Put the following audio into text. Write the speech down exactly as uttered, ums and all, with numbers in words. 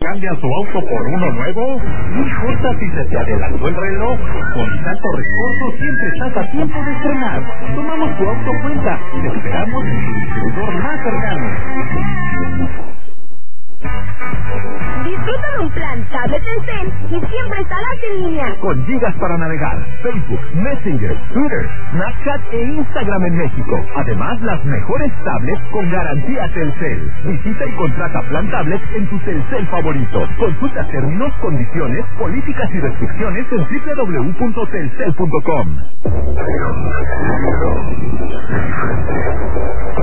cambian su auto por uno nuevo? No importa si se te adelantó el reloj. Con Salto Recorso siempre estás a tiempo de estrenar. Tomamos tu auto cuenta y te esperamos en tu distribuidor más cercano. Disfruta de un plan tablet Telcel y siempre estarás en línea. Con gigas para navegar, Facebook, Messenger, Twitter, Snapchat e Instagram en México. Además, las mejores tablets con garantía Telcel. Visita y contrata plan tablet en tu Telcel favorito. Consulta términos, condiciones, políticas y restricciones en doble u doble u doble u punto telcel punto com.